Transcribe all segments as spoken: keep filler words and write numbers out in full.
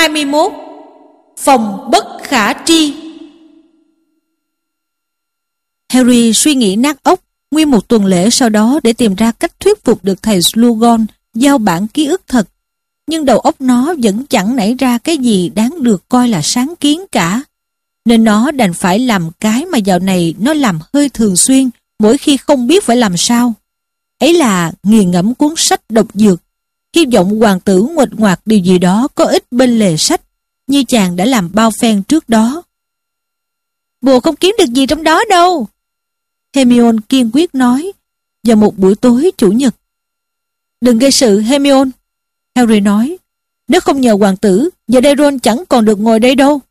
hai mươi mốt. Phòng bất khả tri. Harry suy nghĩ nát óc nguyên một tuần lễ sau đó để tìm ra cách thuyết phục được thầy Slughorn giao bản ký ức thật. Nhưng đầu óc nó vẫn chẳng nảy ra cái gì đáng được coi là sáng kiến cả. Nên nó đành phải làm cái mà dạo này nó làm hơi thường xuyên mỗi khi không biết phải làm sao. Ấy là nghiền ngẫm cuốn sách độc dược, hy vọng hoàng tử nguệch ngoạc điều gì đó có ích bên lề sách, như chàng đã làm bao phen trước đó. Bồ không kiếm được gì trong đó đâu, Hermione kiên quyết nói vào một buổi tối chủ nhật. Đừng gây sự, Hermione, Harry nói. Nếu không nhờ hoàng tử, giờ đây Ron chẳng còn được ngồi đây đâu.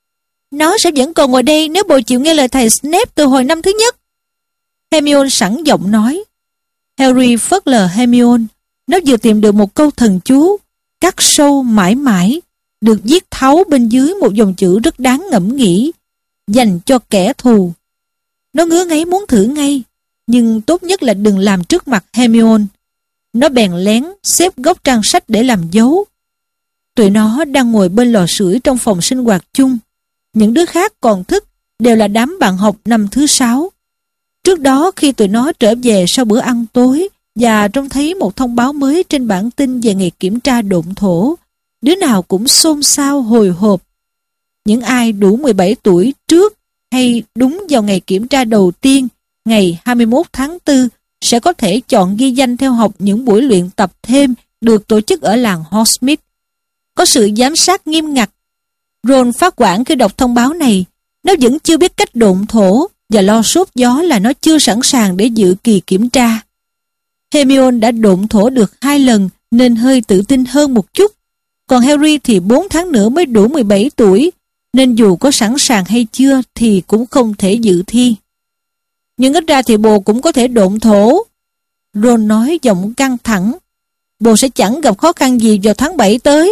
Nó sẽ vẫn còn ngồi đây nếu bồ chịu nghe lời thầy Snape từ hồi năm thứ nhất, Hermione sẵn giọng nói. Harry phớt lờ Hermione. Nó vừa tìm được một câu thần chú cắt sâu mãi mãi, được viết tháo bên dưới một dòng chữ rất đáng ngẫm nghĩ: dành cho kẻ thù. Nó ngứa ngáy muốn thử ngay, nhưng tốt nhất là đừng làm trước mặt Hermione. Nó bèn lén xếp góc trang sách để làm dấu. Tụi nó đang ngồi bên lò sưởi trong phòng sinh hoạt chung. Những đứa khác còn thức, đều là đám bạn học năm thứ sáu. Trước đó khi tụi nó trở về sau bữa ăn tối và trông thấy một thông báo mới trên bản tin về ngày kiểm tra độn thổ, đứa nào cũng xôn xao hồi hộp. Những ai đủ mười bảy tuổi trước hay đúng vào ngày kiểm tra đầu tiên, ngày hai mươi mốt tháng tư, sẽ có thể chọn ghi danh theo học những buổi luyện tập thêm được tổ chức ở làng Hogsmeade. Có sự giám sát nghiêm ngặt. Ron phát hoảng khi đọc thông báo này. Nó vẫn chưa biết cách độn thổ và lo sốt gió là nó chưa sẵn sàng để dự kỳ kiểm tra. Hermione đã độn thổ được hai lần nên hơi tự tin hơn một chút. Còn Harry thì bốn tháng nữa mới đủ mười bảy tuổi, nên dù có sẵn sàng hay chưa thì cũng không thể dự thi. Nhưng ít ra thì bồ cũng có thể độn thổ, Ron nói giọng căng thẳng. Bồ sẽ chẳng gặp khó khăn gì vào tháng bảy tới.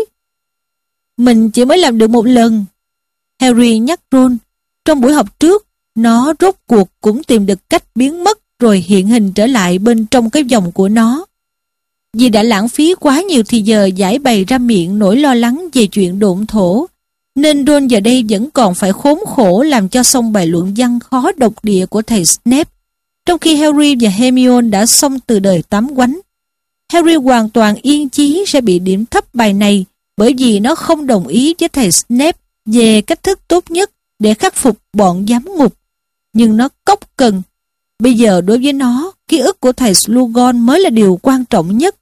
Mình chỉ mới làm được một lần, Harry nhắc Ron. Trong buổi học trước, nó rốt cuộc cũng tìm được cách biến mất rồi hiện hình trở lại bên trong cái vòng của nó. Vì đã lãng phí quá nhiều thì giờ giải bày ra miệng nỗi lo lắng về chuyện độn thổ, nên Ron giờ đây vẫn còn phải khốn khổ làm cho xong bài luận văn khó độc địa của thầy Snape, trong khi Harry và Hermione đã xong từ đời tám quánh. Harry hoàn toàn yên chí sẽ bị điểm thấp bài này bởi vì nó không đồng ý với thầy Snape về cách thức tốt nhất để khắc phục bọn giám ngục. Nhưng nó cốc cần. Bây giờ đối với nó, ký ức của thầy Slughorn mới là điều quan trọng nhất.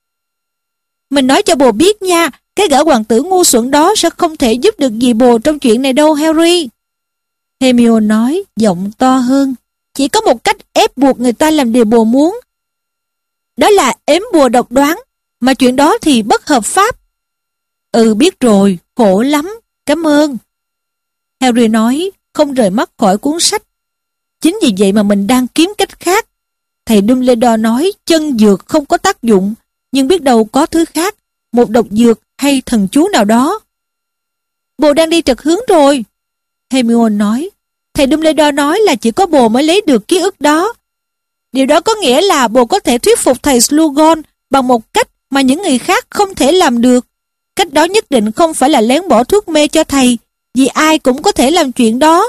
Mình nói cho bồ biết nha, cái gã hoàng tử ngu xuẩn đó sẽ không thể giúp được gì bồ trong chuyện này đâu, Harry. Hermione nói, giọng to hơn. Chỉ có một cách ép buộc người ta làm điều bồ muốn. Đó là ếm bùa độc đoán, mà chuyện đó thì bất hợp pháp. Ừ, biết rồi, khổ lắm, cảm ơn. Harry nói, không rời mắt khỏi cuốn sách. Chính vì vậy mà mình đang kiếm cách khác. Thầy Dumbledore nói chân dược không có tác dụng, nhưng biết đâu có thứ khác, một độc dược hay thần chú nào đó. Bồ đang đi trật hướng rồi, Hermione nói. Thầy Dumbledore nói là chỉ có bồ mới lấy được ký ức đó. Điều đó có nghĩa là bồ có thể thuyết phục thầy Slughorn bằng một cách mà những người khác không thể làm được. Cách đó nhất định không phải là lén bỏ thuốc mê cho thầy, vì ai cũng có thể làm chuyện đó.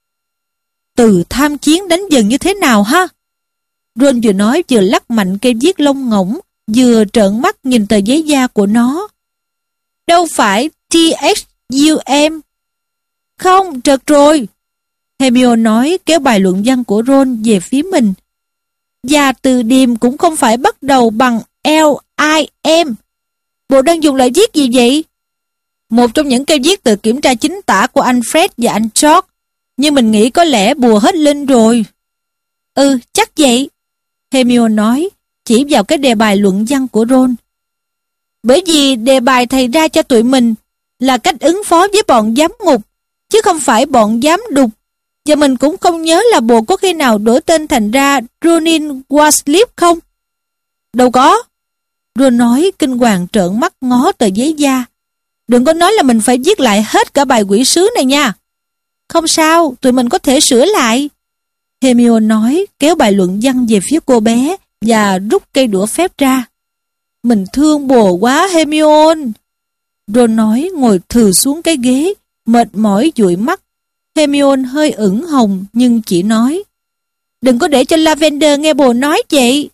Từ tham chiến đánh dần như thế nào ha? Ron vừa nói vừa lắc mạnh cây viết lông ngỗng, vừa trợn mắt nhìn tờ giấy da của nó. Đâu phải T H U M. Không, trật rồi, Hermione nói, kéo bài luận văn của Ron về phía mình. Và từ điềm cũng không phải bắt đầu bằng L I M. Bộ đang dùng loại viết gì vậy? Một trong những cây viết từ kiểm tra chính tả của anh Fred và anh George. Nhưng mình nghĩ có lẽ bùa hết linh rồi. Ừ, chắc vậy, Hermione nói, chỉ vào cái đề bài luận văn của Ron. Bởi vì đề bài thầy ra cho tụi mình là cách ứng phó với bọn giám ngục, chứ không phải bọn giám đục. Và mình cũng không nhớ là bồ có khi nào đổi tên thành ra Ronin Weasley không? Đâu có, Ron nói kinh hoàng trợn mắt ngó tờ giấy da. Đừng có nói là mình phải viết lại hết cả bài quỷ sứ này nha. Không sao, tụi mình có thể sửa lại, Hermione nói, kéo bài luận văn về phía cô bé và rút cây đũa phép ra. Mình thương bồ quá, Hermione. Ron nói ngồi thừ xuống cái ghế, mệt mỏi dụi mắt. Hermione hơi ửng hồng nhưng chỉ nói, đừng có để cho Lavender nghe bồ nói vậy.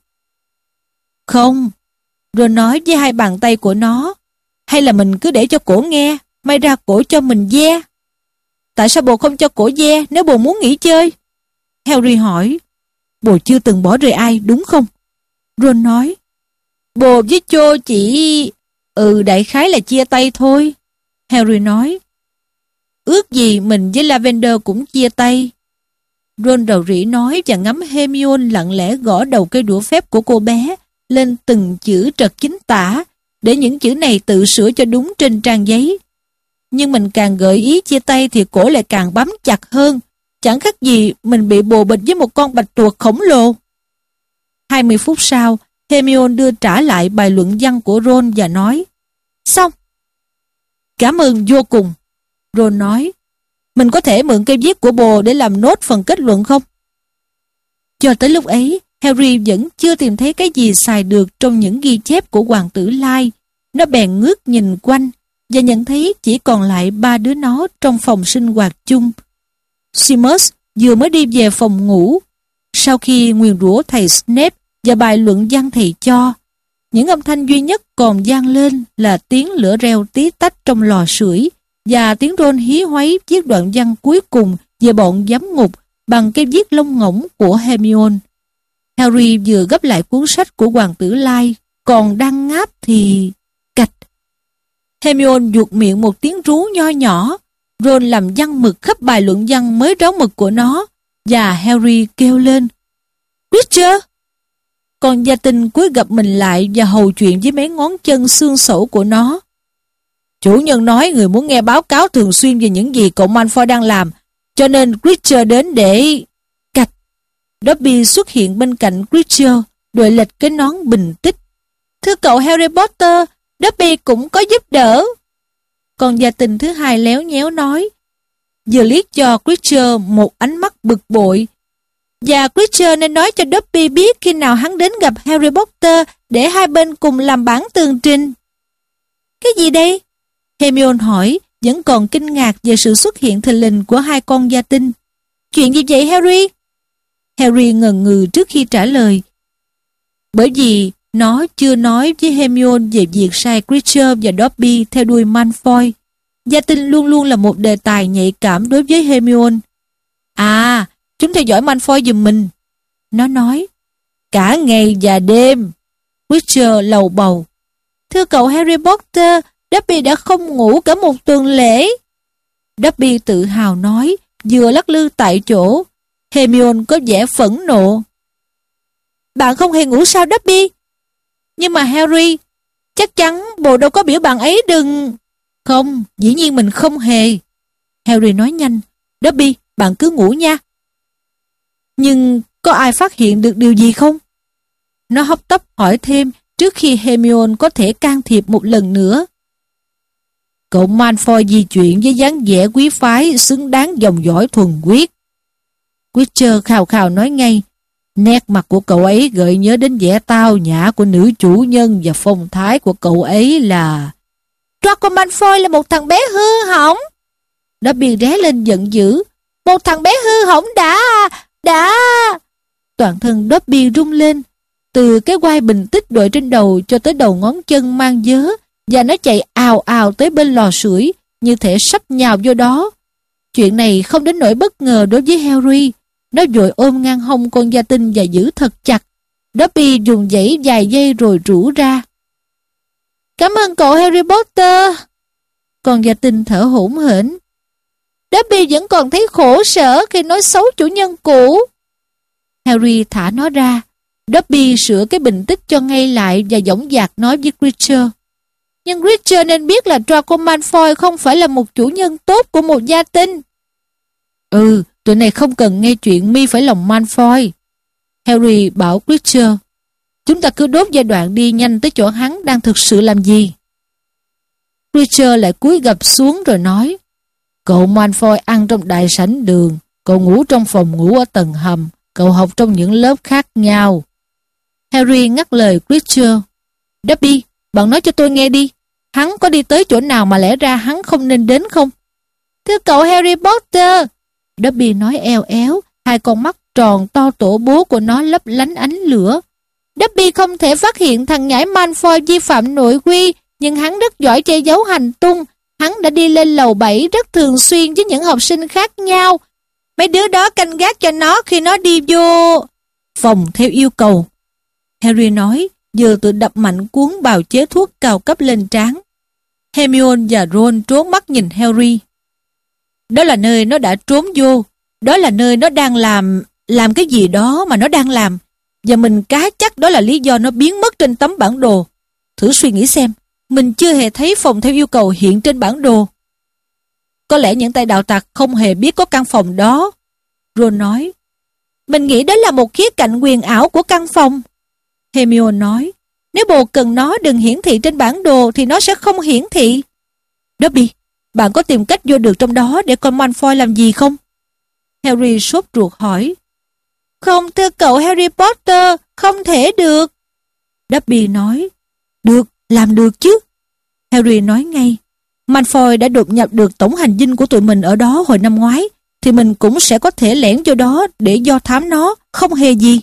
Không, Ron nói với hai bàn tay của nó, hay là mình cứ để cho cổ nghe, may ra cổ cho mình ve. Tại sao bồ không cho cổ ve nếu bồ muốn nghỉ chơi? Harry hỏi. Bồ chưa từng bỏ rơi ai đúng không? Ron nói. Bồ với Cho chỉ... Ừ, đại khái là chia tay thôi. Harry nói. Ước gì mình với Lavender cũng chia tay. Ron rầu rĩ nói và ngắm Hermione lặng lẽ gõ đầu cây đũa phép của cô bé lên từng chữ trật chính tả, để những chữ này tự sửa cho đúng trên trang giấy. Nhưng mình càng gợi ý chia tay thì cổ lại càng bám chặt hơn. Chẳng khác gì mình bị bồ bịch với một con bạch tuộc khổng lồ. hai mươi phút sau, Hermione đưa trả lại bài luận văn của Ron và nói, xong. Cảm ơn vô cùng. Ron nói, mình có thể mượn cây viết của bồ để làm nốt phần kết luận không? Cho tới lúc ấy, Harry vẫn chưa tìm thấy cái gì xài được trong những ghi chép của hoàng tử Lai. Nó bèn ngước nhìn quanh và nhận thấy chỉ còn lại ba đứa nó trong phòng sinh hoạt chung. Seamus vừa mới đi về phòng ngủ. Sau khi nguyền rủa thầy Snape và bài luận văn thầy cho, những âm thanh duy nhất còn vang lên là tiếng lửa reo tí tách trong lò sưởi và tiếng Ron hí hoáy viết đoạn văn cuối cùng về bọn giám ngục bằng cái viết lông ngỗng của Hermione. Harry vừa gấp lại cuốn sách của hoàng tử Lai, còn đang ngáp thì... cạch. Hermione vuột miệng một tiếng rú nho nhỏ. Ron làm văng mực khắp bài luận văn mới ráo mực của nó, và Harry kêu lên, Creature! Con gia tinh cúi gập mình lại và hầu chuyện với mấy ngón chân xương sẩu của nó. Chủ nhân nói người muốn nghe báo cáo thường xuyên về những gì cậu Malfoy đang làm, cho nên Creature đến để... cạch. Dobby xuất hiện bên cạnh Creature, đội lệch cái nón bình tích. Thưa cậu Harry Potter, Dobby cũng có giúp đỡ. Con gia tinh thứ hai léo nhéo nói, vừa liếc cho Creature một ánh mắt bực bội. Và Creature nên nói cho Dobby biết khi nào hắn đến gặp Harry Potter để hai bên cùng làm bản tường trình. Cái gì đây? Hermione hỏi, vẫn còn kinh ngạc về sự xuất hiện thình lình của hai con gia tinh. Chuyện gì vậy Harry? Harry ngần ngừ trước khi trả lời. Bởi vì nó chưa nói với Hermione về việc sai Creature và Dobby theo đuôi Malfoy. Gia tinh luôn luôn là một đề tài nhạy cảm đối với Hermione. À, chúng theo dõi Malfoy giùm mình. Nó nói, cả ngày và đêm. Creature lầu bầu. Thưa cậu Harry Potter, Dobby đã không ngủ cả một tuần lễ. Dobby tự hào nói, vừa lắc lư tại chỗ. Hermione có vẻ phẫn nộ. Bạn không hề ngủ sao Dobby? Nhưng mà Harry, chắc chắn bồ đâu có biểu bạn ấy đừng... Không, dĩ nhiên mình không hề. Harry nói nhanh, Dobby, bạn cứ ngủ nha. Nhưng có ai phát hiện được điều gì không? Nó hấp tấp hỏi thêm trước khi Hermione có thể can thiệp một lần nữa. Cậu Malfoy di chuyển với dáng vẻ quý phái xứng đáng dòng dõi thuần huyết. Creature khào khào nói ngay, nét mặt của cậu ấy gợi nhớ đến vẻ tao nhã của nữ chủ nhân và phong thái của cậu ấy là... Draco Malfoy là một thằng bé hư hỏng. Dobby ré lên giận dữ. Một thằng bé hư hỏng đã... đã... Toàn thân Dobby rung lên, từ cái quai bình tích đội trên đầu cho tới đầu ngón chân mang vớ, và nó chạy ào ào tới bên lò sưởi, như thể sắp nhào vô đó. Chuyện này không đến nỗi bất ngờ đối với Harry. Nó vội ôm ngang hông con gia tinh và giữ thật chặt. Dobby dùng dãy vài giây rồi rũ ra. Cảm ơn cậu Harry Potter. Con gia tinh thở hổn hển. Dobby vẫn còn thấy khổ sở khi nói xấu chủ nhân cũ. Harry thả nó ra. Dobby sửa cái bình tích cho ngay lại và dõng dạc nói với Creature. Nhưng Creature nên biết là Draco Malfoy không phải là một chủ nhân tốt của một gia tinh. Ừ, tụi này không cần nghe chuyện mi phải lòng Malfoy. Harry bảo Creature. Chúng ta cứ đốt giai đoạn đi nhanh tới chỗ hắn đang thực sự làm gì. Creature lại cúi gập xuống rồi nói. Cậu Malfoy ăn trong đại sảnh đường, cậu ngủ trong phòng ngủ ở tầng hầm, cậu học trong những lớp khác nhau. Harry ngắt lời Creature. Dobby, bạn nói cho tôi nghe đi. Hắn có đi tới chỗ nào mà lẽ ra hắn không nên đến không? Thưa cậu Harry Potter, Dobby nói eo éo, hai con mắt tròn to tổ bố của nó lấp lánh ánh lửa. Dobby không thể phát hiện thằng nhãi Malfoy vi phạm nội quy, nhưng hắn rất giỏi che giấu hành tung. Hắn đã đi lên lầu bảy rất thường xuyên với những học sinh khác nhau. Mấy đứa đó canh gác cho nó khi nó đi vô phòng theo yêu cầu. Harry nói, vừa tự đập mạnh cuốn bào chế thuốc cao cấp lên trán. Hermione và Ron trố mắt nhìn Harry. Đó là nơi nó đã trốn vô. Đó là nơi nó đang làm Làm cái gì đó mà nó đang làm. Và mình cá chắc đó là lý do nó biến mất trên tấm bản đồ. Thử suy nghĩ xem, mình chưa hề thấy phòng theo yêu cầu hiện trên bản đồ. Có lẽ những tay đạo tặc không hề biết có căn phòng đó. Ron nói. Mình nghĩ đó là một khía cạnh huyền ảo của căn phòng. Hermione nói. Nếu bồ cần nó đừng hiển thị trên bản đồ thì nó sẽ không hiển thị. Dobby, bạn có tìm cách vô được trong đó để coi Malfoy làm gì không? Harry sốt ruột hỏi. Không thưa cậu Harry Potter, không thể được. Dobby nói. Được, làm được chứ. Harry nói ngay. Malfoy đã đột nhập được tổng hành dinh của tụi mình ở đó hồi năm ngoái, thì mình cũng sẽ có thể lẻn vô đó để do thám nó, không hề gì.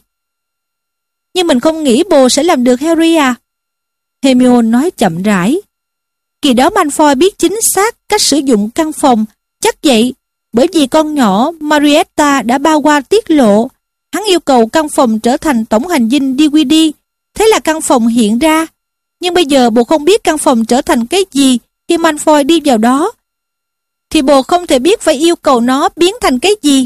Nhưng mình không nghĩ bồ sẽ làm được Harry à? Hermione nói chậm rãi. Kỳ đó Malfoy biết chính xác cách sử dụng căn phòng, chắc vậy, bởi vì con nhỏ Marietta đã bao qua tiết lộ. Hắn yêu cầu căn phòng trở thành tổng hành dinh đê vê đê, thế là căn phòng hiện ra. Nhưng bây giờ bồ không biết căn phòng trở thành cái gì khi Malfoy đi vào đó, thì bồ không thể biết phải yêu cầu nó biến thành cái gì.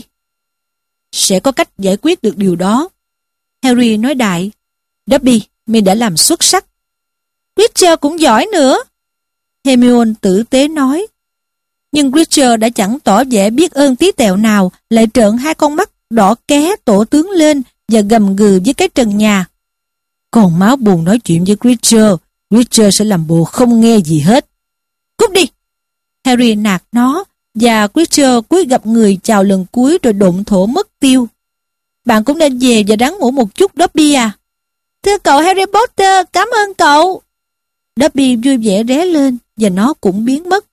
Sẽ có cách giải quyết được điều đó. Harry nói đại. Dobby, mình đã làm xuất sắc. Creature cũng giỏi nữa. Hermione tử tế nói. Nhưng Creature đã chẳng tỏ vẻ biết ơn tí tẹo nào, lại trợn hai con mắt đỏ ké tổ tướng lên và gầm gừ với cái trần nhà. Còn máu buồn nói chuyện với Creature, Creature sẽ làm bộ không nghe gì hết. Cút đi! Harry nạt nó, và Creature cúi gập người chào lần cuối rồi độn thổ mất tiêu. Bạn cũng nên về và ráng ngủ một chút, Dobby à. Thưa cậu Harry Potter, cảm ơn cậu. Dobby vui vẻ ré lên và nó cũng biến mất.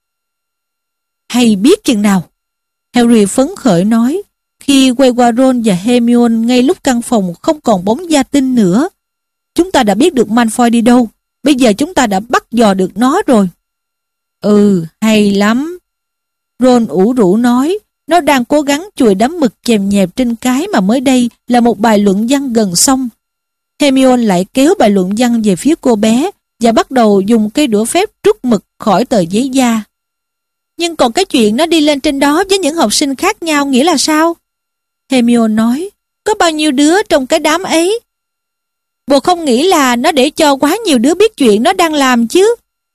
Hay biết chừng nào? Harry phấn khởi nói, khi quay qua Ron và Hermione ngay lúc căn phòng không còn bóng gia tinh nữa. Chúng ta đã biết được Malfoy đi đâu, bây giờ chúng ta đã bắt dò được nó rồi. Ừ, hay lắm. Ron ủ rũ nói, nó đang cố gắng chùi đám mực chèm nhẹp trên cái mà mới đây là một bài luận văn gần xong. Hermione lại kéo bài luận văn về phía cô bé và bắt đầu dùng cây đũa phép trút mực khỏi tờ giấy da. Nhưng còn cái chuyện nó đi lên trên đó với những học sinh khác nhau nghĩa là sao? Hermione nói, có bao nhiêu đứa trong cái đám ấy? Bồ không nghĩ là nó để cho quá nhiều đứa biết chuyện nó đang làm chứ?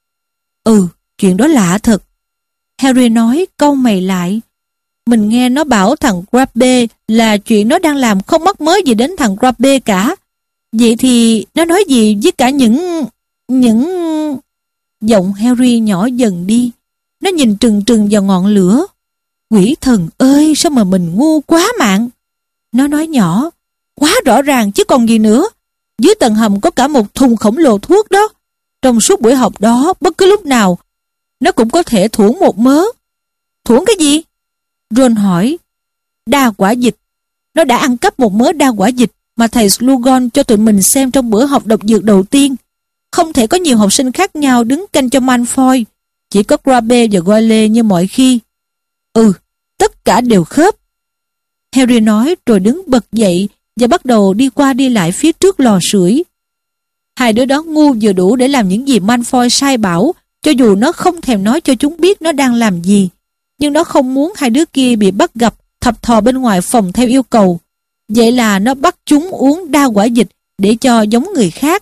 Ừ, chuyện đó lạ thật. Harry nói cau mày lại. Mình nghe nó bảo thằng Crabbe là chuyện nó đang làm không mắc mớ gì đến thằng Crabbe cả. Vậy thì nó nói gì với cả những... những... Giọng Harry nhỏ dần đi. Nó nhìn trừng trừng vào ngọn lửa. Quỷ thần ơi, sao mà mình ngu quá mạng. Nó nói nhỏ, quá rõ ràng chứ còn gì nữa. Dưới tầng hầm có cả một thùng khổng lồ thuốc đó. Trong suốt buổi học đó, bất cứ lúc nào, nó cũng có thể thuỗng một mớ. Thuỗng cái gì? Ron hỏi. Đa quả dịch. Nó đã ăn cắp một mớ đa quả dịch mà thầy Slughorn cho tụi mình xem trong bữa học độc dược đầu tiên. Không thể có nhiều học sinh khác nhau đứng canh cho Malfoy. Chỉ có Crabbe và Goyle như mọi khi. Ừ, tất cả đều khớp. Harry nói rồi đứng bật dậy và bắt đầu đi qua đi lại phía trước lò sưởi. Hai đứa đó ngu vừa đủ để làm những gì Malfoy sai bảo, cho dù nó không thèm nói cho chúng biết nó đang làm gì. Nhưng nó không muốn hai đứa kia bị bắt gặp thập thò bên ngoài phòng theo yêu cầu. Vậy là nó bắt chúng uống đa quả dịch để cho giống người khác.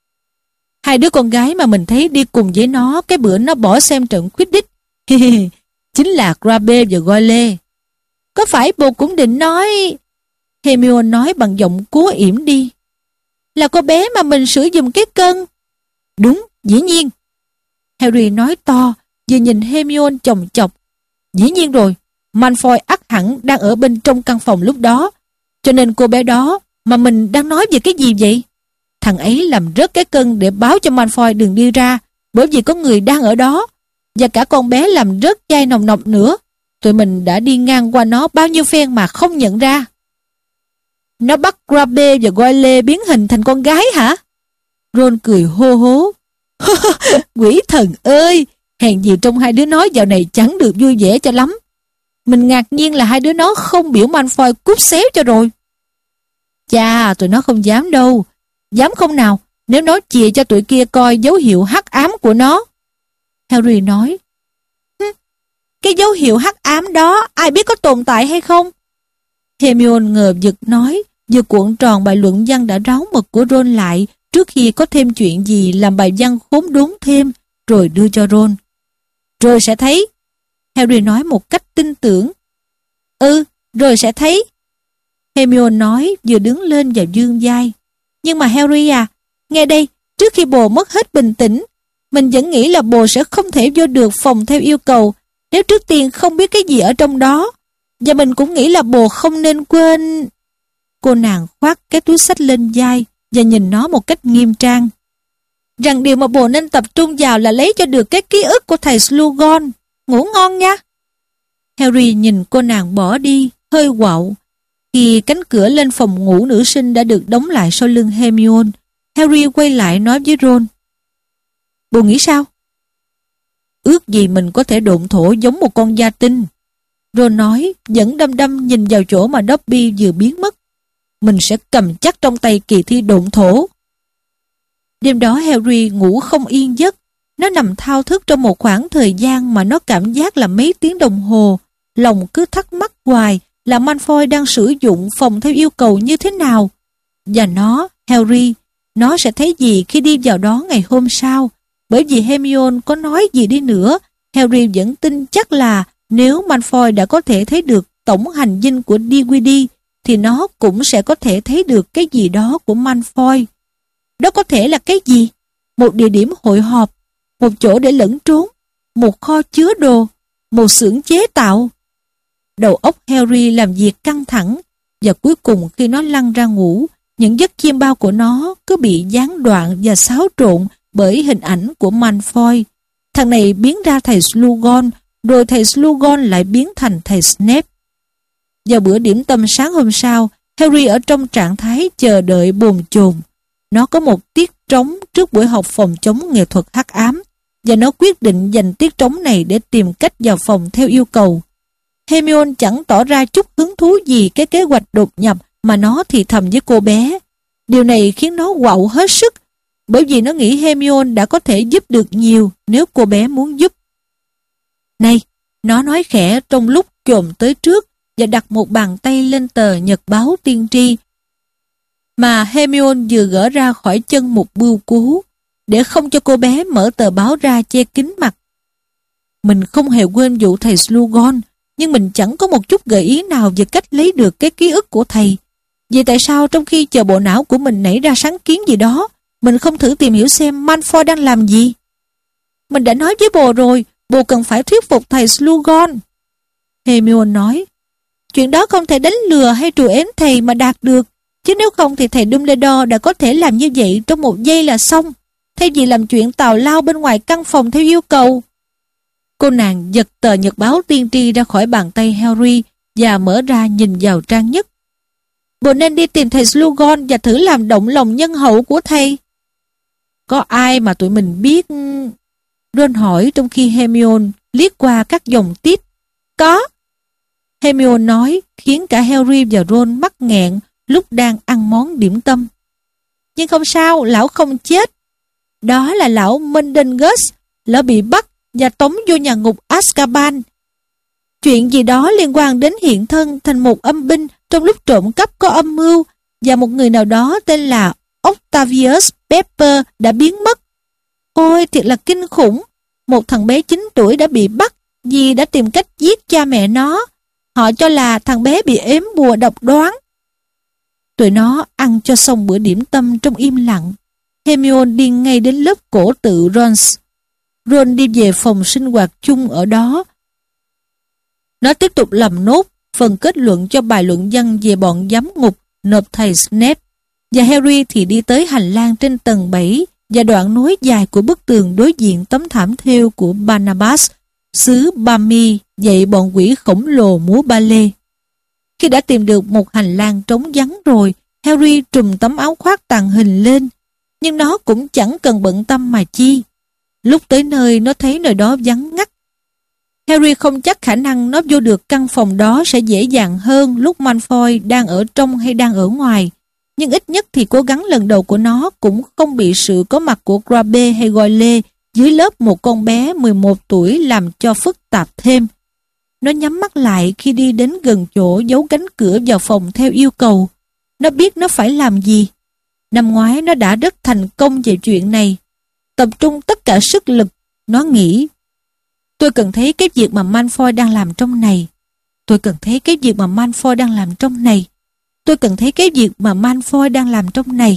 Hai đứa con gái mà mình thấy đi cùng với nó cái bữa nó bỏ xem trận Quidditch chính là Crabbe và Goyle. Có phải bồ cũng định nói... Hermione nói bằng giọng cố yểm đi. Là cô bé mà mình sử dụng cái cân. Đúng, dĩ nhiên. Harry nói to, vừa nhìn Hermione chồng chọc. Dĩ nhiên rồi, Malfoy ắt hẳn đang ở bên trong căn phòng lúc đó. Cho nên cô bé đó, mà mình đang nói về cái gì vậy? Thằng ấy làm rớt cái cân để báo cho Malfoy đừng đi ra, bởi vì có người đang ở đó, và cả con bé làm rớt chai nồng nọc nữa. Tụi mình đã đi ngang qua nó bao nhiêu phen mà không nhận ra. Nó bắt Grabe và Goyle biến hình thành con gái hả? Ron cười hô hố. Quỷ thần ơi, hèn gì trong hai đứa nó dạo này chẳng được vui vẻ cho lắm. Mình ngạc nhiên là hai đứa nó không biểu Malfoy cút xéo cho rồi. Chà, tụi nó không dám đâu. Dám không nào, nếu nó chìa cho tụi kia coi dấu hiệu hắc ám của nó. Harry nói. Cái dấu hiệu hắc ám đó ai biết có tồn tại hay không? Hermione ngờ vực nói, vừa cuộn tròn bài luận văn đã ráo mực của Ron lại trước khi có thêm chuyện gì làm bài văn khốn đốn thêm, rồi đưa cho Ron. Rồi sẽ thấy. Harry nói một cách tin tưởng. Ừ, rồi sẽ thấy. Hermione nói vừa đứng lên và vươn vai. Nhưng mà Harry à, nghe đây, trước khi bồ mất hết bình tĩnh, mình vẫn nghĩ là bồ sẽ không thể vô được phòng theo yêu cầu nếu trước tiên không biết cái gì ở trong đó. Và mình cũng nghĩ là bồ không nên quên... Cô nàng khoác cái túi xách lên vai và nhìn nó một cách nghiêm trang. Rằng điều mà bồ nên tập trung vào là lấy cho được cái ký ức của thầy Slughorn. Ngủ ngon nha. Harry nhìn cô nàng bỏ đi, hơi quạo. Khi cánh cửa lên phòng ngủ nữ sinh đã được đóng lại sau lưng Hermione, Harry quay lại nói với Ron. Bồ nghĩ sao? Ước gì mình có thể độn thổ giống một con gia tinh. Ron nói, vẫn đăm đăm nhìn vào chỗ mà Dobby vừa biến mất. Mình sẽ cầm chắc trong tay kỳ thi độn thổ. Đêm đó Harry ngủ không yên giấc. Nó nằm thao thức trong một khoảng thời gian mà nó cảm giác là mấy tiếng đồng hồ. Lòng cứ thắc mắc hoài là Malfoy đang sử dụng phòng theo yêu cầu như thế nào. Và nó, Harry, nó sẽ thấy gì khi đi vào đó ngày hôm sau. Bởi vì Hermione có nói gì đi nữa, Harry vẫn tin chắc là nếu Malfoy đã có thể thấy được tổng hành dinh của đê vê đê, thì nó cũng sẽ có thể thấy được cái gì đó của Malfoy. Đó có thể là cái gì? Một địa điểm hội họp, một chỗ để lẫn trốn, một kho chứa đồ, một xưởng chế tạo. Đầu óc Harry làm việc căng thẳng, và cuối cùng khi nó lăn ra ngủ, những giấc chiêm bao của nó cứ bị gián đoạn và xáo trộn bởi hình ảnh của Malfoy. Thằng này biến ra thầy Slughorn, rồi thầy Slughorn lại biến thành thầy Snape. Vào bữa điểm tâm sáng hôm sau, Harry ở trong trạng thái chờ đợi bồn chồn. Nó có một tiết trống trước buổi học phòng chống nghệ thuật hắc ám, và nó quyết định dành tiết trống này để tìm cách vào phòng theo yêu cầu. Hermione chẳng tỏ ra chút hứng thú gì cái kế hoạch đột nhập mà nó thì thầm với cô bé. Điều này khiến nó quạo hết sức, bởi vì nó nghĩ Hermione đã có thể giúp được nhiều nếu cô bé muốn giúp. Này, nó nói khẽ trong lúc chồm tới trước và đặt một bàn tay lên tờ nhật báo tiên tri mà Hermione vừa gỡ ra khỏi chân một bươu cú, để không cho cô bé mở tờ báo ra che kín mặt. Mình không hề quên vụ thầy Slughorn, nhưng mình chẳng có một chút gợi ý nào về cách lấy được cái ký ức của thầy. Vậy tại sao trong khi chờ bộ não của mình nảy ra sáng kiến gì đó, mình không thử tìm hiểu xem Malfoy đang làm gì? Mình đã nói với bồ rồi, bồ cần phải thuyết phục thầy Slughorn. Hermione nói, chuyện đó không thể đánh lừa hay trù ếm thầy mà đạt được, chứ nếu không thì thầy Dumbledore đã có thể làm như vậy trong một giây là xong, thay vì làm chuyện tào lao bên ngoài căn phòng theo yêu cầu. Cô nàng giật tờ nhật báo tiên tri ra khỏi bàn tay Harry và mở ra nhìn vào trang nhất. Bồ nên đi tìm thầy Slughorn và thử làm động lòng nhân hậu của thầy. Có ai mà tụi mình biết? Ron hỏi trong khi Hermione liếc qua các dòng tít. Có. Hermione nói, khiến cả Harry và Ron mắc nghẹn lúc đang ăn món điểm tâm. Nhưng không sao, lão không chết. Đó là lão Mundungus. Lão bị bắt và tống vô nhà ngục Azkaban. Chuyện gì đó liên quan đến hiện thân thành một âm binh trong lúc trộm cắp có âm mưu, và một người nào đó tên là Octavius Pepper đã biến mất. Ôi, thiệt là kinh khủng. Một thằng bé chín tuổi đã bị bắt vì đã tìm cách giết cha mẹ nó. Họ cho là thằng bé bị ếm bùa độc đoán. Tụi nó ăn cho xong bữa điểm tâm trong im lặng. Hermione đi ngay đến lớp cổ tự Rons. Ron đi về phòng sinh hoạt chung ở đó. Nó tiếp tục làm nốt phần kết luận cho bài luận văn về bọn giám ngục nộp thầy Snape. Và Harry thì đi tới hành lang trên tầng bảy và đoạn nối dài của bức tường đối diện tấm thảm thêu của Barnabas, xứ Bami dạy bọn quỷ khổng lồ múa ba lê. Khi đã tìm được một hành lang trống vắng rồi, Harry trùm tấm áo khoác tàng hình lên, nhưng nó cũng chẳng cần bận tâm mà chi. Lúc tới nơi, nó thấy nơi đó vắng ngắt. Harry không chắc khả năng nó vô được căn phòng đó sẽ dễ dàng hơn lúc Malfoy đang ở trong hay đang ở ngoài, nhưng ít nhất thì cố gắng lần đầu của nó cũng không bị sự có mặt của Crabbe hay Goyle dưới lớp một con bé mười một tuổi làm cho phức tạp thêm. Nó nhắm mắt lại khi đi đến gần chỗ giấu cánh cửa vào phòng theo yêu cầu. Nó biết nó phải làm gì. Năm ngoái nó đã rất thành công về chuyện này. Tập trung tất cả sức lực, nó nghĩ: tôi cần thấy cái việc mà Malfoy đang làm trong này. Tôi cần thấy cái việc mà Malfoy đang làm trong này. Tôi cần thấy cái việc mà Malfoy đang làm trong này.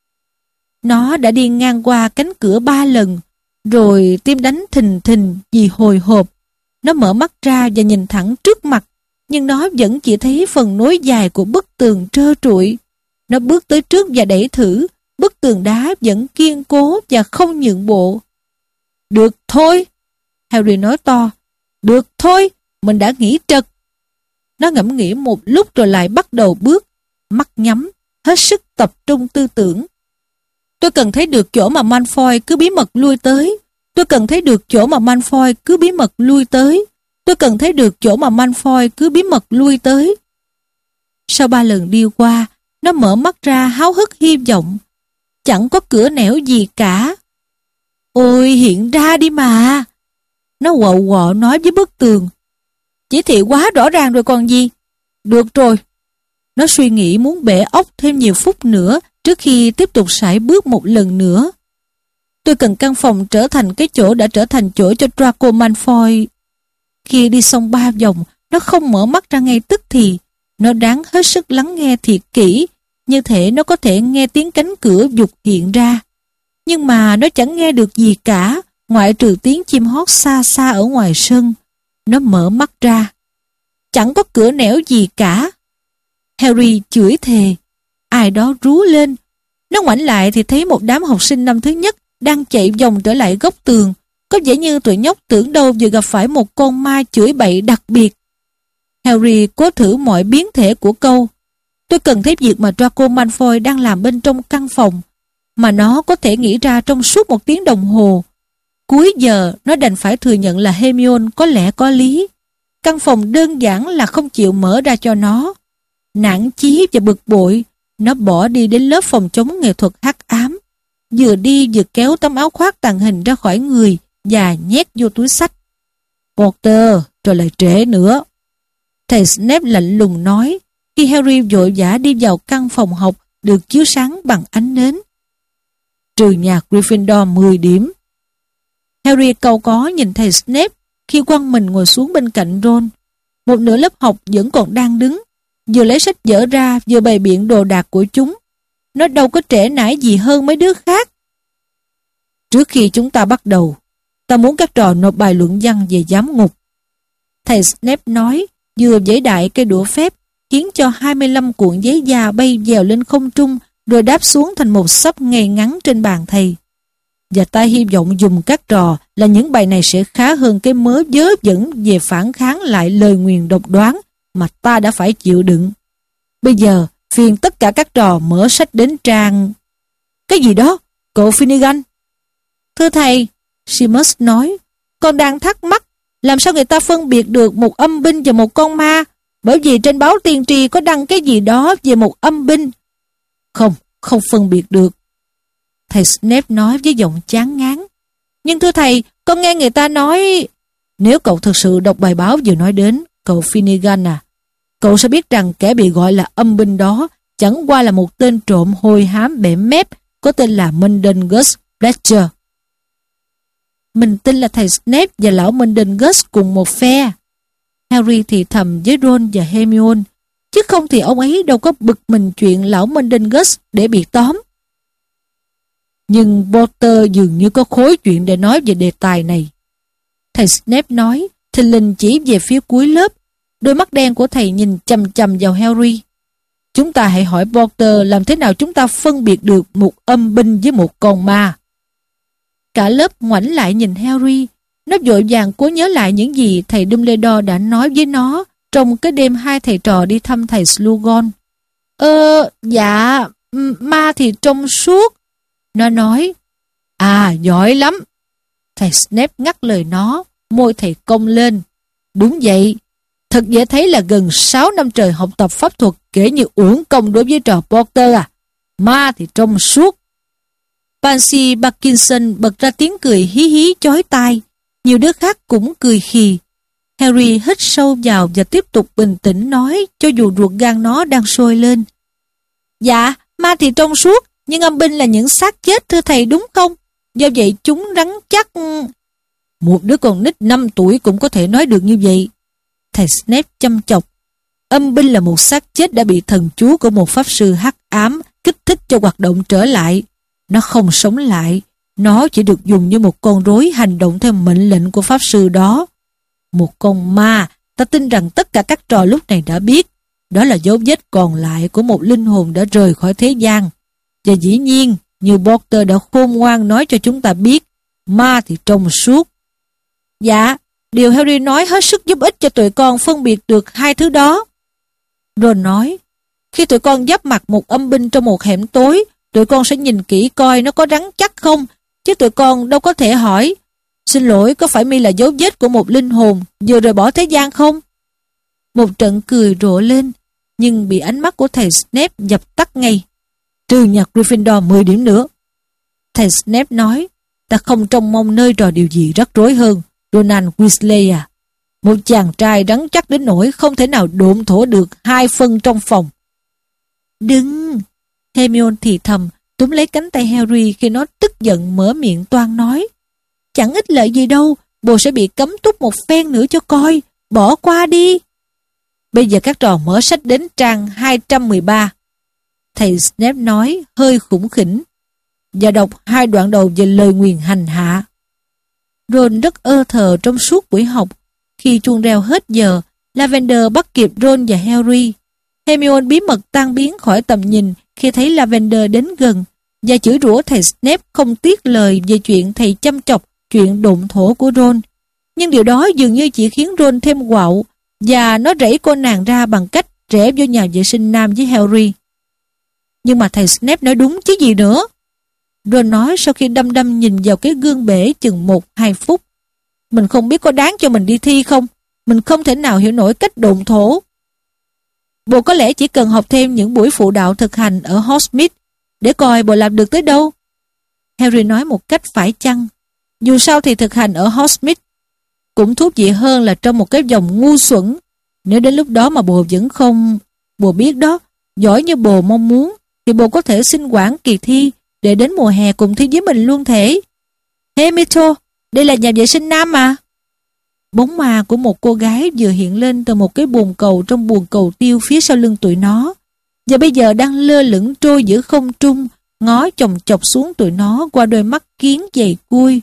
Nó đã đi ngang qua cánh cửa ba lần, rồi tim đánh thình thình vì hồi hộp. Nó mở mắt ra và nhìn thẳng trước mặt, nhưng nó vẫn chỉ thấy phần nối dài của bức tường trơ trụi. Nó bước tới trước và đẩy thử, bức tường đá vẫn kiên cố và không nhượng bộ. Được thôi, Harry nói to. Được thôi, mình đã nghĩ trật. Nó ngẫm nghĩ một lúc rồi lại bắt đầu bước, mắt nhắm, hết sức tập trung tư tưởng. Tôi cần thấy được chỗ mà Malfoy cứ bí mật lui tới. Tôi cần thấy được chỗ mà Malfoy cứ bí mật lui tới. Tôi cần thấy được chỗ mà Malfoy cứ bí mật lui tới. Sau ba lần đi qua, nó mở mắt ra háo hức hy vọng. Chẳng có cửa nẻo gì cả. Ôi, hiện ra đi mà. Nó quạo quọ nói với bức tường. Chỉ thị quá rõ ràng rồi còn gì. Được rồi. Nó suy nghĩ muốn bẻ óc thêm nhiều phút nữa trước khi tiếp tục sải bước một lần nữa. Tôi cần căn phòng trở thành cái chỗ đã trở thành chỗ cho Draco Malfoy. Khi đi xong ba vòng, nó không mở mắt ra ngay tức thì. Nó ráng hết sức lắng nghe thiệt kỹ, như thể nó có thể nghe tiếng cánh cửa vụt hiện ra. Nhưng mà nó chẳng nghe được gì cả, ngoại trừ tiếng chim hót xa xa ở ngoài sân. Nó mở mắt ra. Chẳng có cửa nẻo gì cả. Harry chửi thề. Ai đó rú lên. Nó ngoảnh lại thì thấy một đám học sinh năm thứ nhất đang chạy vòng trở lại góc tường. Có vẻ như tụi nhóc tưởng đâu vừa gặp phải một con ma chửi bậy đặc biệt. Harry cố thử mọi biến thể của câu. Tôi cần thấy việc mà Draco Malfoy đang làm bên trong căn phòng, mà nó có thể nghĩ ra trong suốt một tiếng đồng hồ. Cuối giờ, nó đành phải thừa nhận là Hermione có lẽ có lý. Căn phòng đơn giản là không chịu mở ra cho nó. Nản chí và bực bội, nó bỏ đi đến lớp phòng chống nghệ thuật hắc ám. Vừa đi vừa kéo tấm áo khoác tàng hình ra khỏi người và nhét vô túi xách. Potter, rồi lại trễ nữa. Thầy Snape lạnh lùng nói khi Harry vội vã đi vào căn phòng học được chiếu sáng bằng ánh nến. Trừ nhà Gryffindor mười điểm. Harry cau có nhìn thầy Snape khi quăng mình ngồi xuống bên cạnh Ron. Một nửa lớp học vẫn còn đang đứng, vừa lấy sách vở ra vừa bày biện đồ đạc của chúng. Nó đâu có trễ nải gì hơn mấy đứa khác. Trước khi chúng ta bắt đầu, ta muốn các trò nộp bài luận văn về giám ngục. Thầy Snape nói, vừa giãy đại cây đũa phép, khiến cho hai mươi lăm cuộn giấy da bay dèo lên không trung rồi đáp xuống thành một xấp ngay ngắn trên bàn thầy. Và ta hy vọng dùng các trò là những bài này sẽ khá hơn cái mớ vớ vẩn về phản kháng lại lời nguyền độc đoán mà ta đã phải chịu đựng. Bây giờ, phiền tất cả các trò mở sách đến trang... Cái gì đó, cậu Finnegan? Thưa thầy, Seamus nói, con đang thắc mắc, làm sao người ta phân biệt được một âm binh và một con ma? Bởi vì trên báo tiên tri có đăng cái gì đó về một âm binh. Không, không phân biệt được. Thầy Snape nói với giọng chán ngán. Nhưng thưa thầy, con nghe người ta nói... Nếu cậu thực sự đọc bài báo vừa nói đến, cậu Finnegan à, cậu sẽ biết rằng kẻ bị gọi là âm binh đó chẳng qua là một tên trộm hôi hám bẻ mép có tên là Mundungus Fletcher. Mình tin là thầy Snape và lão Mundungus cùng một phe. Harry thì thầm với Ron và Hermione, chứ không thì ông ấy đâu có bực mình chuyện lão Mundungus để bị tóm. Nhưng Potter dường như có khối chuyện để nói về đề tài này. Thầy Snape nói, thình lình chỉ về phía cuối lớp. Đôi mắt đen của thầy nhìn chằm chằm vào Harry. Chúng ta hãy hỏi Potter làm thế nào chúng ta phân biệt được một âm binh với một con ma. Cả lớp ngoảnh lại nhìn Harry. Nó vội vàng cố nhớ lại những gì thầy Dumbledore đã nói với nó trong cái đêm hai thầy trò đi thăm thầy Slughorn. Ơ, dạ, ma thì trong suốt. Nó nói. À, giỏi lắm. Thầy Snape ngắt lời nó, môi thầy cong lên. Đúng vậy, thật dễ thấy là gần sáu năm trời học tập pháp thuật kể như uổng công đối với trò Potter à. Ma thì trong suốt. Pansy Parkinson bật ra tiếng cười hí hí chói tai. Nhiều đứa khác cũng cười khì. Harry hít sâu vào và tiếp tục bình tĩnh nói, cho dù ruột gan nó đang sôi lên. Dạ, ma thì trong suốt, nhưng âm binh là những xác chết thưa thầy, đúng không? Do vậy chúng rắn chắc. Một đứa con nít năm tuổi cũng có thể nói được như vậy. Thầy Snape chăm chọc. Âm binh là một xác chết đã bị thần chú của một pháp sư hắc ám kích thích cho hoạt động trở lại. Nó không sống lại. Nó chỉ được dùng như một con rối hành động theo mệnh lệnh của pháp sư đó. Một con ma, ta tin rằng tất cả các trò lúc này đã biết. Đó là dấu vết còn lại của một linh hồn đã rời khỏi thế gian. Và dĩ nhiên, như Potter đã khôn ngoan nói cho chúng ta biết, ma thì trong suốt. Dạ, điều Harry nói hết sức giúp ích cho tụi con phân biệt được hai thứ đó. Ron nói, khi tụi con giáp mặt một âm binh trong một hẻm tối, tụi con sẽ nhìn kỹ coi nó có rắn chắc không, chứ tụi con đâu có thể hỏi, xin lỗi, có phải mi là dấu vết của một linh hồn vừa rời bỏ thế gian không? Một trận cười rộ lên, nhưng bị ánh mắt của thầy Snape dập tắt ngay. Trừ nhặt Gryffindor mười điểm nữa. Thầy Snape nói, ta không trông mong nơi trò điều gì rắc rối hơn. Ronald Weasley à, một chàng trai rắn chắc đến nỗi không thể nào độn thổ được hai phân trong phòng. Đừng! Hermione thì thầm, túm lấy cánh tay Harry khi nó tức giận mở miệng toan nói. Chẳng ích lợi gì đâu, bồ sẽ bị cấm túc một phen nữa cho coi, bỏ qua đi. Bây giờ các trò mở sách đến trang hai trăm mười ba. Thầy Snape nói hơi khủng khỉnh, và đọc hai đoạn đầu về lời nguyền hành hạ. Ron rất ơ thờ trong suốt buổi học. Khi chuông reo hết giờ, Lavender bắt kịp Ron và Harry. Hermione bí mật tan biến khỏi tầm nhìn khi thấy Lavender đến gần, và chửi rủa thầy Snape không tiếc lời về chuyện thầy chăm chọc chuyện độn thổ của Ron. Nhưng điều đó dường như chỉ khiến Ron thêm quạo, và nó rẫy cô nàng ra bằng cách rẽ vô nhà vệ sinh nam với Harry. Nhưng mà thầy Snape nói đúng chứ gì nữa. Ron nói sau khi đăm đăm nhìn vào cái gương bể chừng một hai phút. Mình không biết có đáng cho mình đi thi không? Mình không thể nào hiểu nổi cách độn thổ. Bồ có lẽ chỉ cần học thêm những buổi phụ đạo thực hành ở Hogsmeade để coi bồ làm được tới đâu. Harry nói một cách phải chăng. Dù sao thì thực hành ở Hogsmeade cũng thú vị hơn là trong một cái vòng ngu xuẩn. Nếu đến lúc đó mà bồ vẫn không... Bồ biết đó, giỏi như bồ mong muốn, thì bồ có thể xin quản kỳ thi để đến mùa hè cùng thi với mình luôn thể. Hey Mito, đây là nhà vệ sinh nam mà. Bóng ma của một cô gái vừa hiện lên từ một cái bồn cầu trong buồng cầu tiêu phía sau lưng tụi nó, và bây giờ đang lơ lửng trôi giữa không trung, ngó chồng chọc xuống tụi nó qua đôi mắt kiến dày cui.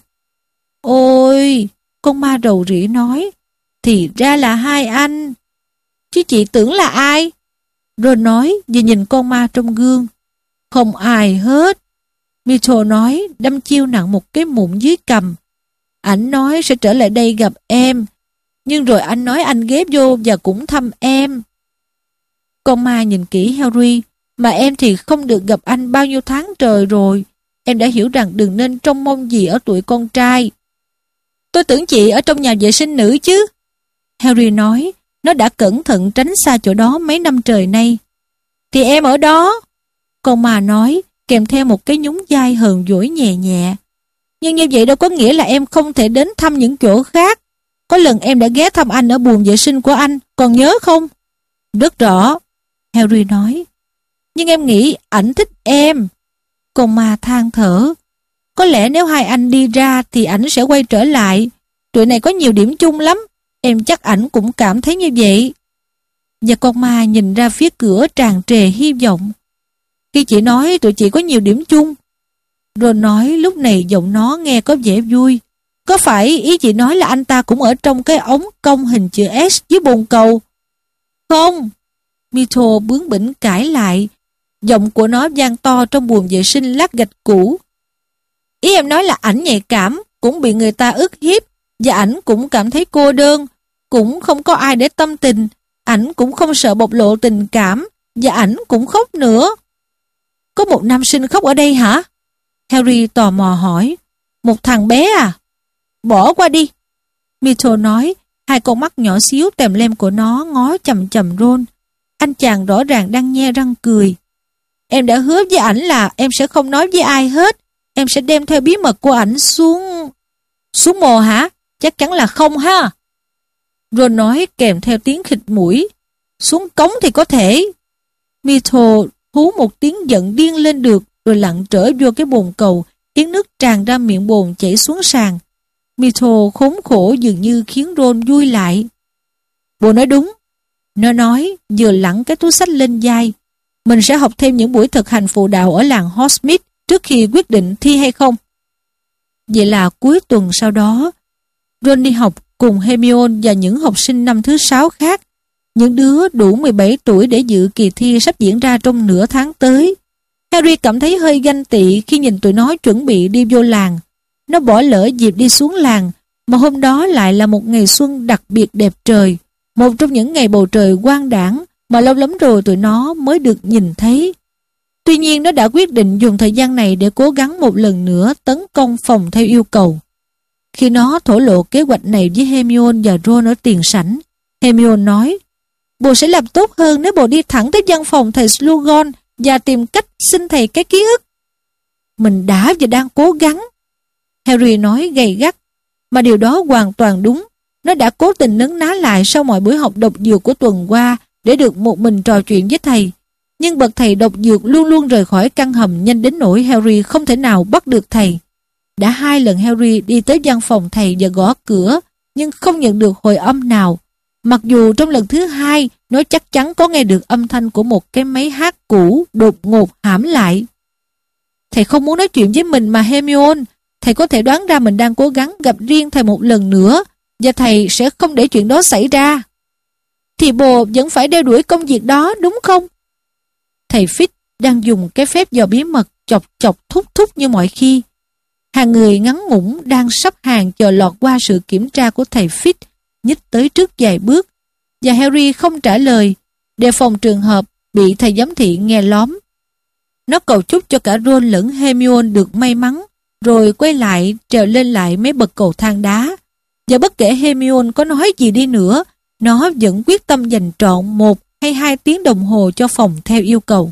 Ôi, con ma rầu rĩ nói, thì ra là hai anh. Chứ chị tưởng là ai? Rồi nói và nhìn con ma trong gương. Không ai hết. Mito nói, đâm chiêu nặng một cái mụn dưới cằm. Ảnh nói sẽ trở lại đây gặp em, nhưng rồi anh nói anh ghép vô và cũng thăm em. Con ma nhìn kỹ Harry, mà em thì không được gặp anh bao nhiêu tháng trời rồi. Em đã hiểu rằng đừng nên trông mong gì ở tuổi con trai. Tôi tưởng chị ở trong nhà vệ sinh nữ chứ. Harry nói, nó đã cẩn thận tránh xa chỗ đó mấy năm trời nay. Thì em ở đó. Con ma nói, kèm theo một cái nhún vai hờn dỗi nhẹ nhẹ. Nhưng như vậy đâu có nghĩa là em không thể đến thăm những chỗ khác. Có lần em đã ghé thăm anh ở buồng vệ sinh của anh, còn nhớ không? Rất rõ, Harry nói. Nhưng em nghĩ ảnh thích em. Con ma than thở. Có lẽ nếu hai anh đi ra thì ảnh sẽ quay trở lại. Tụi này có nhiều điểm chung lắm. Em chắc ảnh cũng cảm thấy như vậy. Và con ma nhìn ra phía cửa tràn trề hy vọng. Khi chị nói tụi chị có nhiều điểm chung, rồi nói lúc này giọng nó nghe có vẻ vui. Có phải ý chị nói là anh ta cũng ở trong cái ống cong hình chữ S dưới bồn cầu? Không. Mito bướng bỉnh cãi lại. Giọng của nó vang to trong buồng vệ sinh lát gạch cũ. Ý em nói là ảnh nhạy cảm, cũng bị người ta ức hiếp, và ảnh cũng cảm thấy cô đơn, cũng không có ai để tâm tình, ảnh cũng không sợ bộc lộ tình cảm, và ảnh cũng khóc nữa. Có một nam sinh khóc ở đây hả? Harry tò mò hỏi. Một thằng bé à? Bỏ qua đi. Myrtle nói, hai con mắt nhỏ xíu tèm lem của nó ngó chầm chầm Ron. Anh chàng rõ ràng đang nhe răng cười. Em đã hứa với ảnh là em sẽ không nói với ai hết. Em sẽ đem theo bí mật của ảnh xuống... Xuống mồ hả? Chắc chắn là không ha. Ron nói kèm theo tiếng khịt mũi. Xuống cống thì có thể. Myrtle hú một tiếng giận điên lên được, rồi lặn trở vô cái bồn cầu, khiến nước tràn ra miệng bồn chảy xuống sàn. Myrtle khốn khổ dường như khiến Ron vui lại. Bồ nói đúng. Nó nói, vừa lẳng cái túi xách lên vai. Mình sẽ học thêm những buổi thực hành phụ đạo ở làng Hogsmeade trước khi quyết định thi hay không. Vậy là cuối tuần sau đó, Ron đi học cùng Hermione và những học sinh năm thứ sáu khác, những đứa đủ mười bảy tuổi để dự kỳ thi sắp diễn ra trong nửa tháng tới. Harry cảm thấy hơi ganh tị khi nhìn tụi nó chuẩn bị đi vô làng. Nó bỏ lỡ dịp đi xuống làng, mà hôm đó lại là một ngày xuân đặc biệt đẹp trời, một trong những ngày bầu trời quang đãng mà lâu lắm rồi tụi nó mới được nhìn thấy. Tuy nhiên nó đã quyết định dùng thời gian này để cố gắng một lần nữa tấn công phòng theo yêu cầu. Khi nó thổ lộ kế hoạch này với Hermione và Ron ở tiền sảnh, Hermione nói, bồ sẽ làm tốt hơn nếu bồ đi thẳng tới văn phòng thầy Slughorn và tìm cách xin thầy cái ký ức. Mình đã và đang cố gắng. Harry nói gay gắt, mà điều đó hoàn toàn đúng. Nó đã cố tình nấn ná lại sau mọi buổi học độc dược của tuần qua để được một mình trò chuyện với thầy. Nhưng bậc thầy độc dược luôn luôn rời khỏi căn hầm nhanh đến nỗi Harry không thể nào bắt được thầy. Đã hai lần Harry đi tới văn phòng thầy và gõ cửa, nhưng không nhận được hồi âm nào. Mặc dù trong lần thứ hai, nó chắc chắn có nghe được âm thanh của một cái máy hát cũ đột ngột hãm lại. Thầy không muốn nói chuyện với mình mà Hermione. Thầy có thể đoán ra mình đang cố gắng gặp riêng thầy một lần nữa, và thầy sẽ không để chuyện đó xảy ra. Thì bồ vẫn phải đeo đuổi công việc đó, đúng không? Thầy Fitz đang dùng cái phép dò bí mật chọc chọc thúc thúc như mọi khi. Hàng người ngắn ngủn đang sắp hàng chờ lọt qua sự kiểm tra của thầy Fitz nhích tới trước vài bước, và Harry không trả lời, đề phòng trường hợp bị thầy giám thị nghe lóm. Nó cầu chúc cho cả Ron lẫn Hermione được may mắn, rồi quay lại trèo lên lại mấy bậc cầu thang đá. Và bất kể Hermione có nói gì đi nữa, nó vẫn quyết tâm dành trọn một hay hai tiếng đồng hồ cho phòng theo yêu cầu.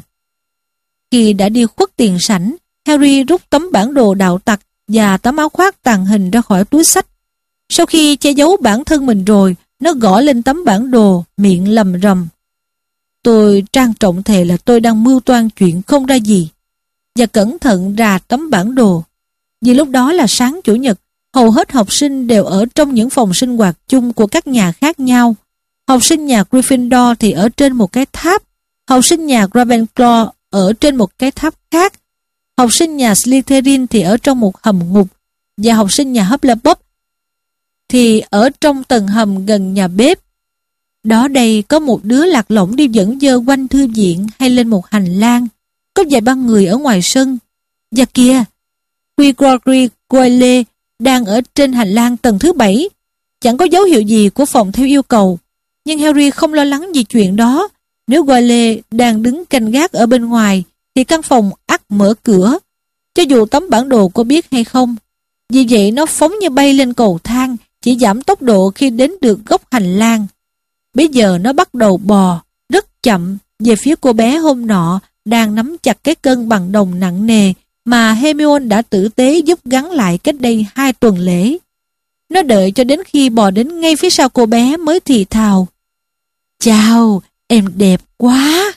Khi đã đi khuất tiền sảnh, Harry rút tấm bản đồ đạo tặc và tấm áo khoác tàng hình ra khỏi túi xách. Sau khi che giấu bản thân mình rồi, nó gõ lên tấm bản đồ, miệng lầm rầm. Tôi trang trọng thề là tôi đang mưu toan chuyện không ra gì. Và cẩn thận rà tấm bản đồ. Vì lúc đó là sáng Chủ nhật, hầu hết học sinh đều ở trong những phòng sinh hoạt chung của các nhà khác nhau. Học sinh nhà Gryffindor thì ở trên một cái tháp, học sinh nhà Ravenclaw ở trên một cái tháp khác, học sinh nhà Slytherin thì ở trong một hầm ngục, và học sinh nhà Hufflepuff thì ở trong tầng hầm gần nhà bếp. Đó đây có một đứa lạc lõng đi dẫn dơ quanh thư viện hay lên một hành lang. Có vài ba người ở ngoài sân. Và kìa, Gregory Goyle đang ở trên hành lang tầng thứ bảy. Chẳng có dấu hiệu gì của phòng theo yêu cầu. Nhưng Harry không lo lắng vì chuyện đó. Nếu Goyle đang đứng canh gác ở bên ngoài thì căn phòng ắt mở cửa, cho dù tấm bản đồ có biết hay không. Vì vậy nó phóng như bay lên cầu thang, chỉ giảm tốc độ khi đến được góc hành lang. Bây giờ nó bắt đầu bò, rất chậm, về phía cô bé hôm nọ đang nắm chặt cái cân bằng đồng nặng nề mà Hermione đã tử tế giúp gắn lại cách đây hai tuần lễ. Nó đợi cho đến khi bò đến ngay phía sau cô bé mới thì thào. Chào, em đẹp quá.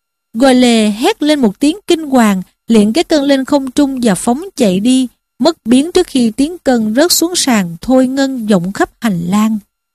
Goyle hét lên một tiếng kinh hoàng, liền cái cân lên không trung và phóng chạy đi, mất biến trước khi tiếng cân rớt xuống sàn thôi ngân vọng khắp hành lang.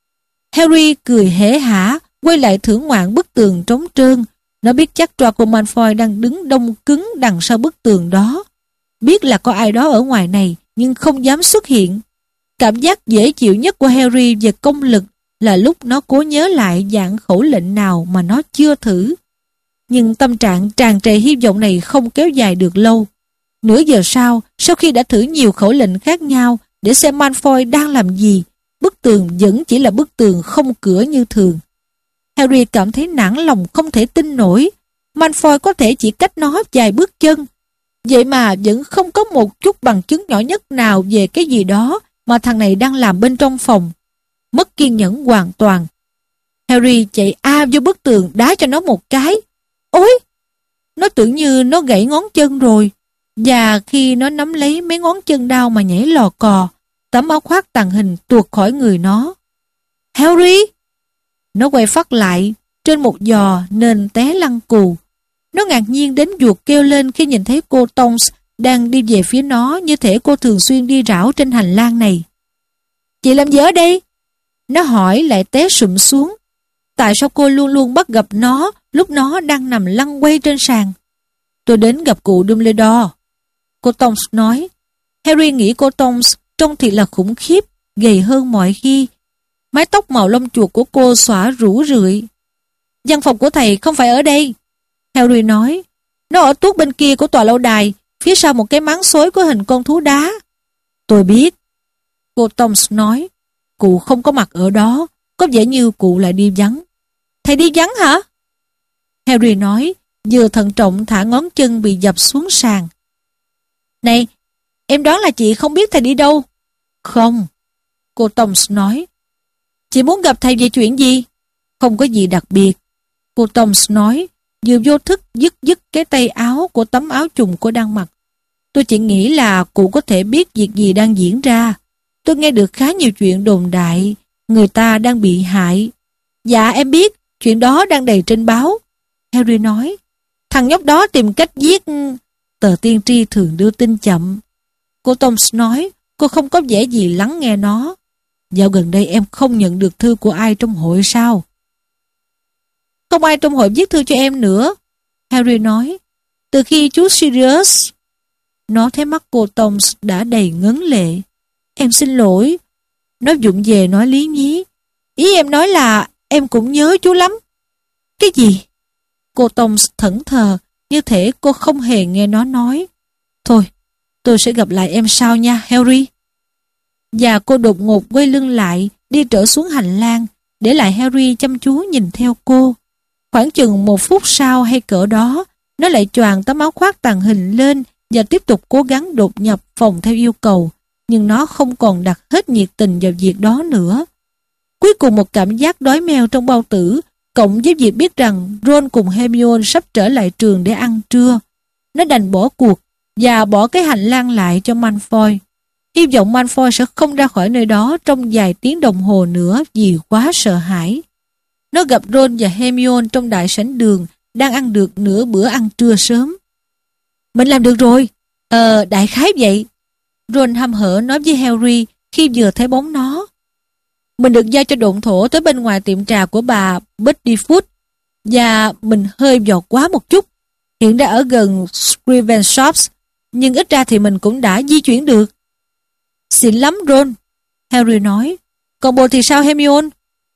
Harry cười hể hả, quay lại thưởng ngoạn bức tường trống trơn. Nó biết chắc Draco Malfoy đang đứng đông cứng đằng sau bức tường đó. Biết là có ai đó ở ngoài này, nhưng không dám xuất hiện. Cảm giác dễ chịu nhất của Harry về công lực là lúc nó cố nhớ lại dạng khẩu lệnh nào mà nó chưa thử. Nhưng tâm trạng tràn trề hy vọng này không kéo dài được lâu. Nửa giờ sau, sau khi đã thử nhiều khẩu lệnh khác nhau để xem Malfoy đang làm gì, bức tường vẫn chỉ là bức tường không cửa như thường. Harry cảm thấy nản lòng không thể tin nổi. Malfoy có thể chỉ cách nó vài bước chân. Vậy mà vẫn không có một chút bằng chứng nhỏ nhất nào về cái gì đó mà thằng này đang làm bên trong phòng. Mất kiên nhẫn hoàn toàn. Harry chạy a vô bức tường đá cho nó một cái. Ôi! Nó tưởng như nó gãy ngón chân rồi. Và khi nó nắm lấy mấy ngón chân đau mà nhảy lò cò, tấm áo khoác tàng hình tuột khỏi người nó. Harry! Nó quay phát lại, trên một giò nên té lăn cù. Nó ngạc nhiên đến ruột kêu lên khi nhìn thấy cô Tonks đang đi về phía nó như thể cô thường xuyên đi rảo trên hành lang này. Chị làm gì ở đây? Nó hỏi lại té sụm xuống. Tại sao cô luôn luôn bắt gặp nó lúc nó đang nằm lăn quay trên sàn? Tôi đến gặp cụ Dumbledore. Cô Tonks nói. Harry nghĩ cô Tonks trông thiệt là khủng khiếp, gầy hơn mọi khi. Mái tóc màu lông chuột của cô xõa rủ rượi. Văn phòng của thầy không phải ở đây, Harry nói. Nó ở tuốt bên kia của tòa lâu đài, phía sau một cái máng xối có hình con thú đá. Tôi biết. Cô Tonks nói. Cụ không có mặt ở đó, có vẻ như cụ lại đi vắng. Thầy đi vắng hả? Harry nói, vừa thận trọng thả ngón chân bị dập xuống sàn. Này, em đoán là chị không biết thầy đi đâu. Không, cô Tonks nói. Chị muốn gặp thầy về chuyện gì? Không có gì đặc biệt, cô Tonks nói, vừa vô thức dứt dứt cái tay áo của tấm áo trùng cô đang mặc. Tôi chỉ nghĩ là cụ có thể biết việc gì đang diễn ra. Tôi nghe được khá nhiều chuyện đồn đại, người ta đang bị hại. Dạ em biết, chuyện đó đang đầy trên báo. Harry nói, thằng nhóc đó tìm cách giết... Tờ tiên tri thường đưa tin chậm. Cô Tonks nói, cô không có vẻ gì lắng nghe nó. Dạo gần đây em không nhận được thư của ai trong hội sao? Không ai trong hội viết thư cho em nữa, Harry nói. Từ khi chú Sirius... Nó thấy mắt cô Tonks đã đầy ngấn lệ. Em xin lỗi. Nó vụng về nói lý nhí. Ý em nói là em cũng nhớ chú lắm. Cái gì? Cô Tonks thẫn thờ, như thể cô không hề nghe nó nói. Thôi, tôi sẽ gặp lại em sau nha, Harry. Và cô đột ngột quay lưng lại, đi trở xuống hành lang, để lại Harry chăm chú nhìn theo cô. Khoảng chừng một phút sau hay cỡ đó, nó lại choàng tấm áo khoác tàng hình lên và tiếp tục cố gắng đột nhập phòng theo yêu cầu, nhưng nó không còn đặt hết nhiệt tình vào việc đó nữa. Cuối cùng một cảm giác đói meo trong bao tử, cộng với việc biết rằng Ron cùng Hermione sắp trở lại trường để ăn trưa. Nó đành bỏ cuộc và bỏ cái hành lang lại cho Malfoy. Hy vọng Malfoy sẽ không ra khỏi nơi đó trong vài tiếng đồng hồ nữa vì quá sợ hãi. Nó gặp Ron và Hermione trong đại sảnh đường, đang ăn được nửa bữa ăn trưa sớm. Mình làm được rồi. Ờ, đại khái vậy. Ron hăm hở nói với Harry khi vừa thấy bóng nó. Mình được giao cho độn thổ tới bên ngoài tiệm trà của bà Buddyfoot và mình hơi vọt quá một chút. Hiện đã ở gần Scrivenshops, nhưng ít ra thì mình cũng đã di chuyển được. Xịn lắm Ron, Harry nói. Còn bồ thì sao Hermione?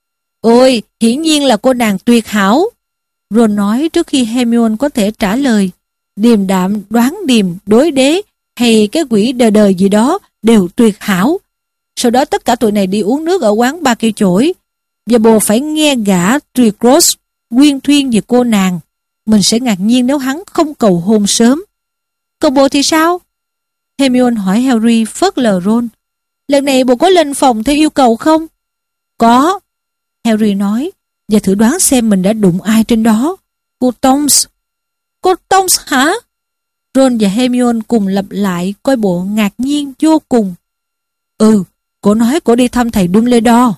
Ôi, hiển nhiên là cô nàng tuyệt hảo, Ron nói trước khi Hermione có thể trả lời. Điềm đạm, đoán điềm, đối đế hay cái quỷ đời đời gì đó đều tuyệt hảo. Sau đó tất cả tụi này đi uống nước ở quán Ba Cây Chổi và bồ phải nghe gã Tricross quyên thuyên về cô nàng. Mình sẽ ngạc nhiên nếu hắn không cầu hôn sớm. Còn bồ thì sao? Hermione hỏi Harry phớt lờ Ron. Lần này bồ có lên phòng theo yêu cầu không? Có, Harry nói, và thử đoán xem mình đã đụng ai trên đó. Cô Tonks. Cô Tonks hả? Ron và Hermione cùng lặp lại, coi bộ ngạc nhiên vô cùng. Ừ, cô nói cô đi thăm thầy Dumbledore.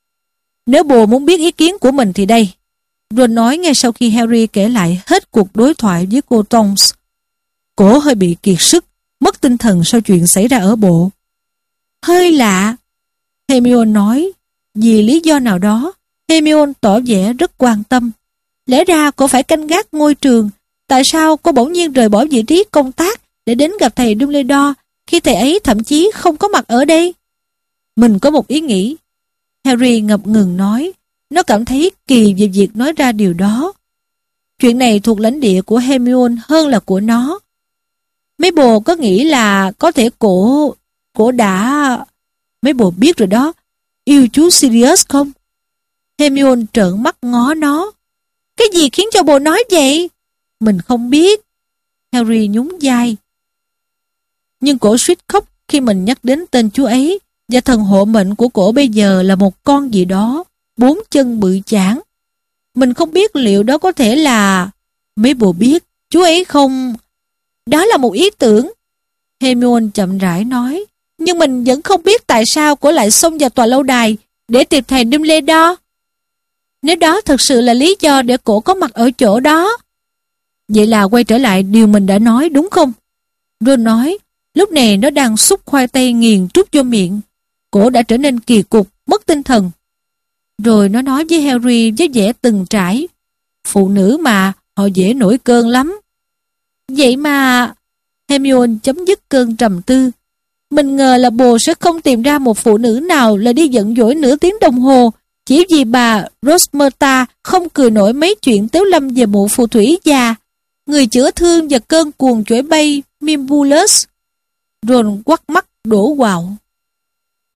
Nếu bồ muốn biết ý kiến của mình thì đây. Ron nói ngay sau khi Harry kể lại hết cuộc đối thoại với cô Tonks. Cô hơi bị kiệt sức, mất tinh thần sau chuyện xảy ra ở bộ. Hơi lạ, Hermione nói. Vì lý do nào đó, Hermione tỏ vẻ rất quan tâm. Lẽ ra cô phải canh gác ngôi trường. Tại sao cô bỗng nhiên rời bỏ vị trí công tác để đến gặp thầy Dumbledore khi thầy ấy thậm chí không có mặt ở đây? Mình có một ý nghĩ, Harry ngập ngừng nói. Nó cảm thấy kỳ về việc nói ra điều đó. Chuyện này thuộc lãnh địa của Hermione hơn là của nó. Mabel có nghĩ là có thể cổ... Cổ đã... Mabel biết rồi đó. Yêu chú Sirius không? Hermione trợn mắt ngó nó. Cái gì khiến cho bồ nói vậy? Mình không biết. Harry nhún vai. Nhưng cổ suýt khóc khi mình nhắc đến tên chú ấy, và thần hộ mệnh của cổ bây giờ là một con gì đó, bốn chân bự chảng. Mình không biết liệu đó có thể là... Mabel biết, chú ấy không... Đó là một ý tưởng. Hermione chậm rãi nói. Nhưng mình vẫn không biết tại sao cổ lại xông vào tòa lâu đài để tìm thầy Dumbledore. Nếu đó thực sự là lý do để cổ có mặt ở chỗ đó. Vậy là quay trở lại điều mình đã nói đúng không? Ron nói, lúc này nó đang xúc khoai tây nghiền trút vô miệng. Cổ đã trở nên kỳ cục, mất tinh thần. Rồi nó nói với Harry với vẻ từng trải. Phụ nữ mà, họ dễ nổi cơn lắm. Vậy mà... Hermione chấm dứt cơn trầm tư. Mình ngờ là bồ sẽ không tìm ra một phụ nữ nào là đi giận dỗi nửa tiếng đồng hồ chỉ vì bà Rosmerta không cười nổi mấy chuyện tếu lâm về mụ phù thủy già, người chữa thương và cơn cuồng chổi bay Mimbulus. Ron quắt mắt đổ quạo.